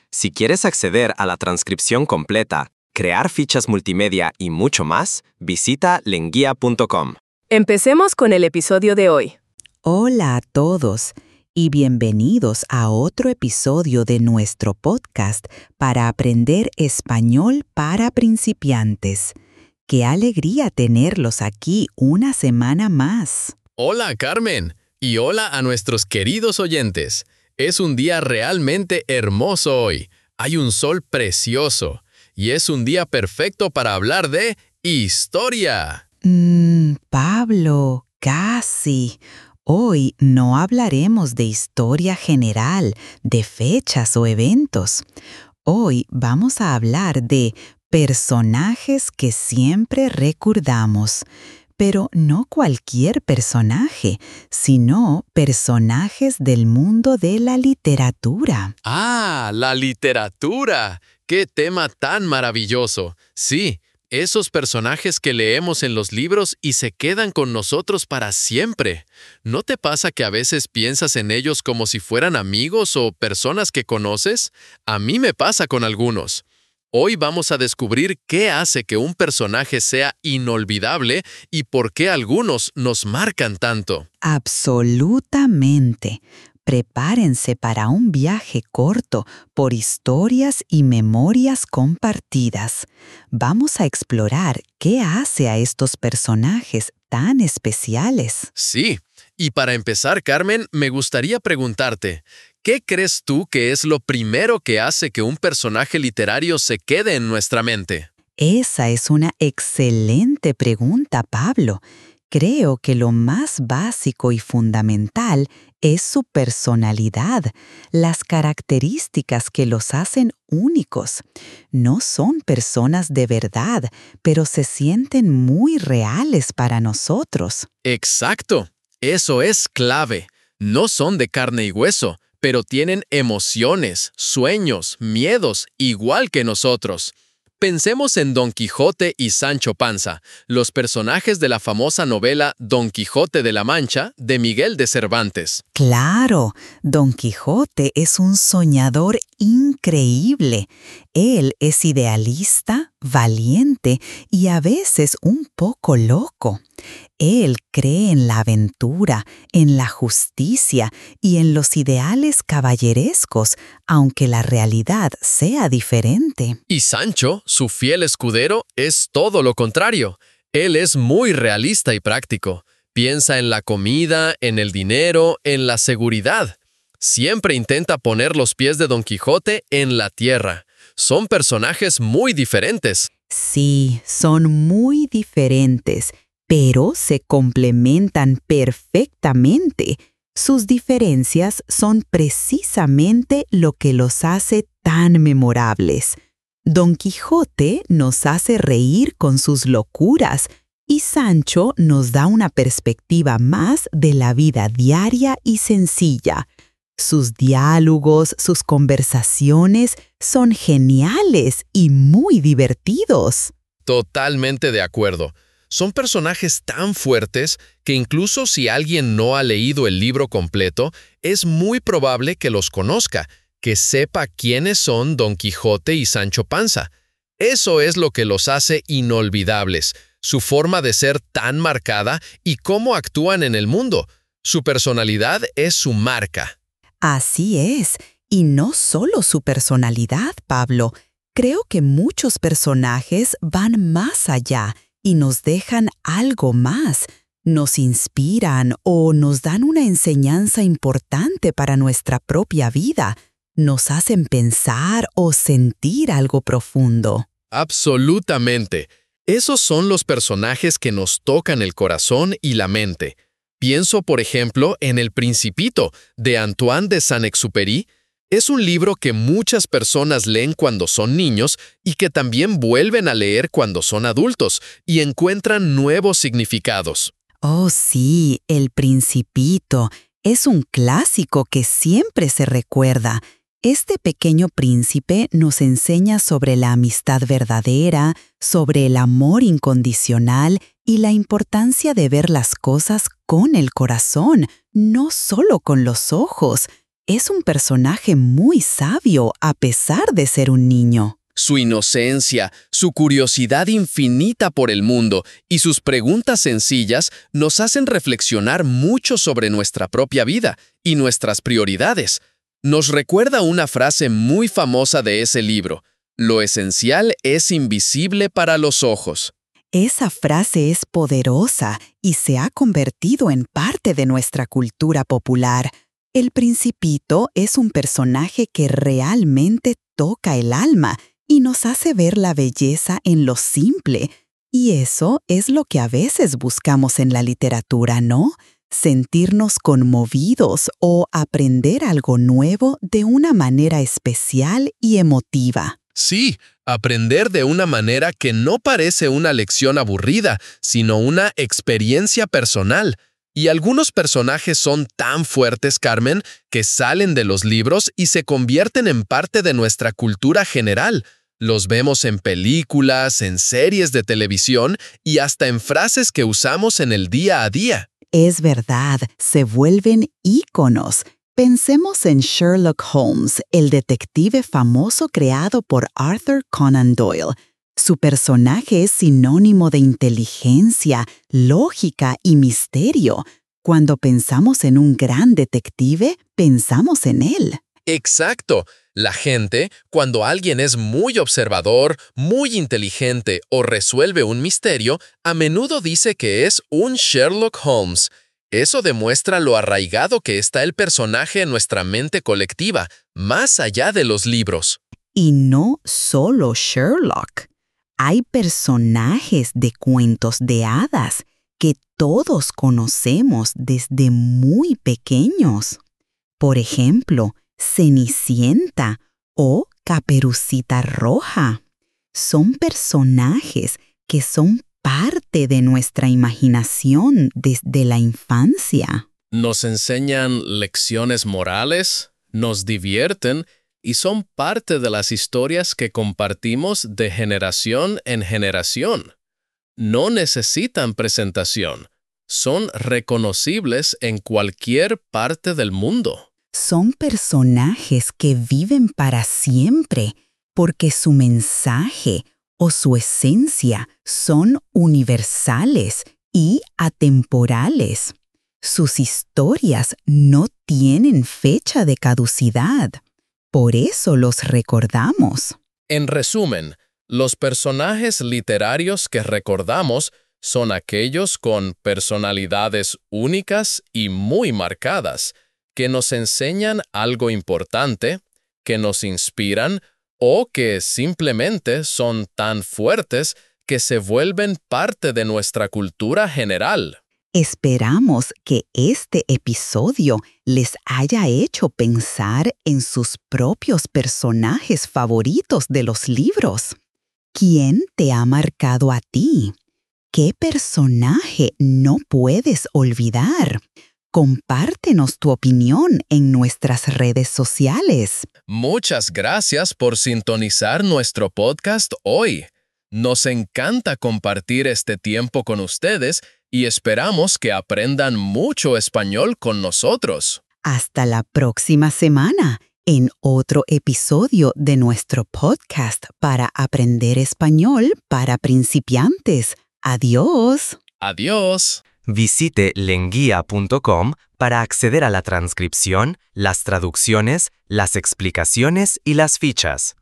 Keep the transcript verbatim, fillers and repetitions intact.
Si quieres acceder a la transcripción completa, crear fichas multimedia y mucho más, visita lenguía punto com. Empecemos con el episodio de hoy. Hola a todos y bienvenidos a otro episodio de nuestro podcast para aprender español para principiantes. ¡Qué alegría tenerlos aquí una semana más! Hola, Carmen, y hola a nuestros queridos oyentes. Es un día realmente hermoso hoy. Hay un sol precioso y es un día perfecto para hablar de historia. Mmm, Pablo, casi. Hoy no hablaremos de historia general, de fechas o eventos. Hoy vamos a hablar de personajes que siempre recordamos. Pero no cualquier personaje, sino personajes del mundo de la literatura. ¡Ah, la literatura! ¡Qué tema tan maravilloso! Sí, esos personajes que leemos en los libros y se quedan con nosotros para siempre. ¿No te pasa que a veces piensas en ellos como si fueran amigos o personas que conoces? A mí me pasa con algunos. Hoy vamos a descubrir qué hace que un personaje sea inolvidable y por qué algunos nos marcan tanto. Absolutamente. Prepárense para un viaje corto por historias y memorias compartidas. Vamos a explorar qué hace a estos personajes tan especiales. Sí, y para empezar, Carmen, me gustaría preguntarte, ¿qué crees tú que es lo primero que hace que un personaje literario se quede en nuestra mente? Esa es una excelente pregunta, Pablo. Creo que lo más básico y fundamental es su personalidad, las características que los hacen únicos. No son personas de verdad, pero se sienten muy reales para nosotros. Exacto, eso es clave. No son de carne y hueso, pero tienen emociones, sueños, miedos, igual que nosotros. Pensemos en Don Quijote y Sancho Panza, los personajes de la famosa novela Don Quijote de la Mancha de Miguel de Cervantes. Claro, Don Quijote es un soñador increíble. Él es idealista, valiente y a veces un poco loco. Él cree en la aventura, en la justicia y en los ideales caballerescos, aunque la realidad sea diferente. Y Sancho, su fiel escudero, es todo lo contrario. Él es muy realista y práctico. Piensa en la comida, en el dinero, en la seguridad. Siempre intenta poner los pies de Don Quijote en la tierra. Son personajes muy diferentes. Sí, son muy diferentes, pero se complementan perfectamente. Sus diferencias son precisamente lo que los hace tan memorables. Don Quijote nos hace reír con sus locuras y Sancho nos da una perspectiva más de la vida diaria y sencilla. Sus diálogos, sus conversaciones son geniales y muy divertidos. Totalmente de acuerdo. Son personajes tan fuertes que incluso si alguien no ha leído el libro completo, es muy probable que los conozca, que sepa quiénes son Don Quijote y Sancho Panza. Eso es lo que los hace inolvidables, su forma de ser tan marcada y cómo actúan en el mundo. Su personalidad es su marca. Así es, y no solo su personalidad, Pablo. Creo que muchos personajes van más allá y nos dejan algo más, nos inspiran o nos dan una enseñanza importante para nuestra propia vida, nos hacen pensar o sentir algo profundo. Absolutamente. Esos son los personajes que nos tocan el corazón y la mente. Pienso, por ejemplo, en El Principito, de Antoine de Saint-Exupéry. Es un libro que muchas personas leen cuando son niños y que también vuelven a leer cuando son adultos y encuentran nuevos significados. Oh, sí, El Principito. Es un clásico que siempre se recuerda. Este pequeño príncipe nos enseña sobre la amistad verdadera, sobre el amor incondicional y la importancia de ver las cosas con el corazón, no solo con los ojos. es un personaje muy sabio a pesar de ser un niño. Su inocencia, su curiosidad infinita por el mundo y sus preguntas sencillas nos hacen reflexionar mucho sobre nuestra propia vida y nuestras prioridades. Nos recuerda una frase muy famosa de ese libro: lo esencial es invisible para los ojos. Esa frase es poderosa y se ha convertido en parte de nuestra cultura popular. El Principito es un personaje que realmente toca el alma y nos hace ver la belleza en lo simple. Y eso es lo que a veces buscamos en la literatura, ¿no? Sentirnos conmovidos o aprender algo nuevo de una manera especial y emotiva. Sí, aprender de una manera que no parece una lección aburrida, sino una experiencia personal. Y algunos personajes son tan fuertes, Carmen, que salen de los libros y se convierten en parte de nuestra cultura general. Los vemos en películas, en series de televisión y hasta en frases que usamos en el día a día. Es verdad, se vuelven íconos. Pensemos en Sherlock Holmes, el detective famoso creado por Arthur Conan Doyle. Su personaje es sinónimo de inteligencia, lógica y misterio. Cuando pensamos en un gran detective, pensamos en él. Exacto. La gente, cuando alguien es muy observador, muy inteligente o resuelve un misterio, a menudo dice que es un Sherlock Holmes. Eso demuestra lo arraigado que está el personaje en nuestra mente colectiva, más allá de los libros. Y no solo Sherlock. Hay personajes de cuentos de hadas que todos conocemos desde muy pequeños. Por ejemplo, Cenicienta o Caperucita Roja. Son personajes que son parte de nuestra imaginación desde la infancia. Nos enseñan lecciones morales, nos divierten y son parte de las historias que compartimos de generación en generación. No necesitan presentación, son reconocibles en cualquier parte del mundo. Son personajes que viven para siempre porque su mensaje o su esencia son universales y atemporales. Sus historias no tienen fecha de caducidad. Por eso los recordamos. En resumen, los personajes literarios que recordamos son aquellos con personalidades únicas y muy marcadas, que nos enseñan algo importante, que nos inspiran o que simplemente son tan fuertes que se vuelven parte de nuestra cultura general. Esperamos que este episodio les haya hecho pensar en sus propios personajes favoritos de los libros. ¿Quién te ha marcado a ti? ¿Qué personaje no puedes olvidar? Compártenos tu opinión en nuestras redes sociales. Muchas gracias por sintonizar nuestro podcast hoy. Nos encanta compartir este tiempo con ustedes y esperamos que aprendan mucho español con nosotros. Hasta la próxima semana en otro episodio de nuestro podcast para aprender español para principiantes. Adiós. Adiós. Visite lenguia punto com para acceder a la transcripción, las traducciones, las explicaciones y las fichas.